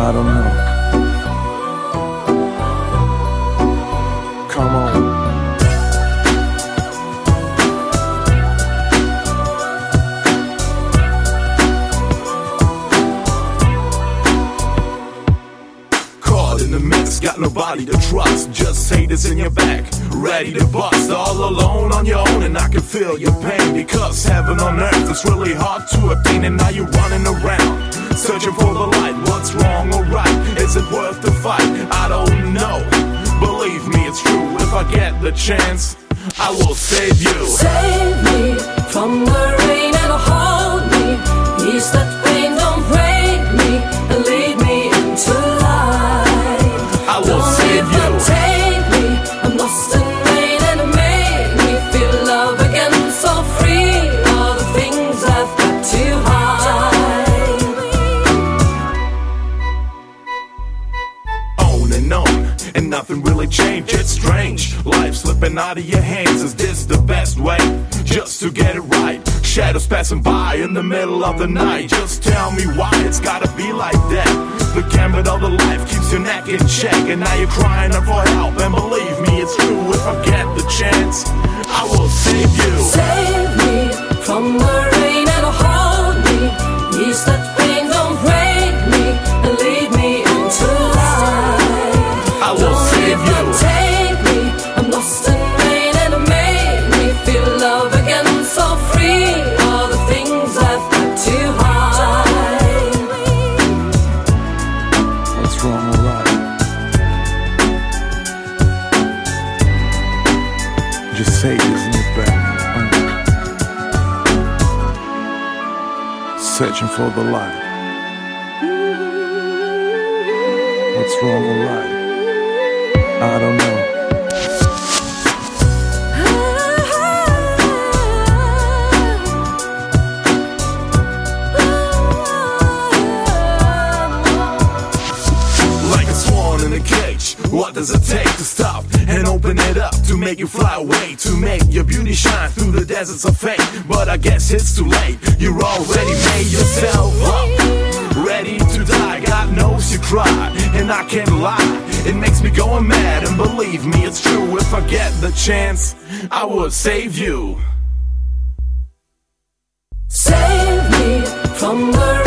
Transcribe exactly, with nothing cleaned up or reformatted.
I don't know. Come on. Caught in the mess, got nobody to trust. Just haters in your back, ready to bust. All alone on your own, and I can feel your pain. Because heaven on earth is really hard to obtain. And now you're running around, searching for the light. What's wrong or right? Is it worth the fight? I don't know. Believe me, it's true. If I get the chance, I will save you. Save me from the rain and hold me. Ease that pain, don't break me, and lead me into light. I will don't save you. Take me, I'm lost in rain, and it made me feel love again. So free, all the things I've got to hide. On and on, and nothing really changed. It's strange, life slipping out of your hands. Is this the best way just to get it right? Shadows passing by in the middle of the night. Just tell me why it's gotta be like that. The gambit of the life keeps your neck in check, and now you're crying out for help. And believe me, it's true. If I get the chance, I will save you. Save me from the rain and hold me. Ease that pain, don't break me, and lead me into light. I will don't save you. Take me, I'm lost in rain, and it made me feel love again. So free, all the things I've got to hide. What's wrong or right? Just say this in your back. Uh. Searching for the light. What's wrong or right? I don't know. Like a swan in a cage, what does it take to stop and open it up? To make you fly away, to make your beauty shine through the deserts of fate. But I guess it's too late, you're already made yourself up, ready to die. God knows you cry, and I can't lie, it makes me go mad. And believe me, it's true. If I get the chance, I would save you. Save me from the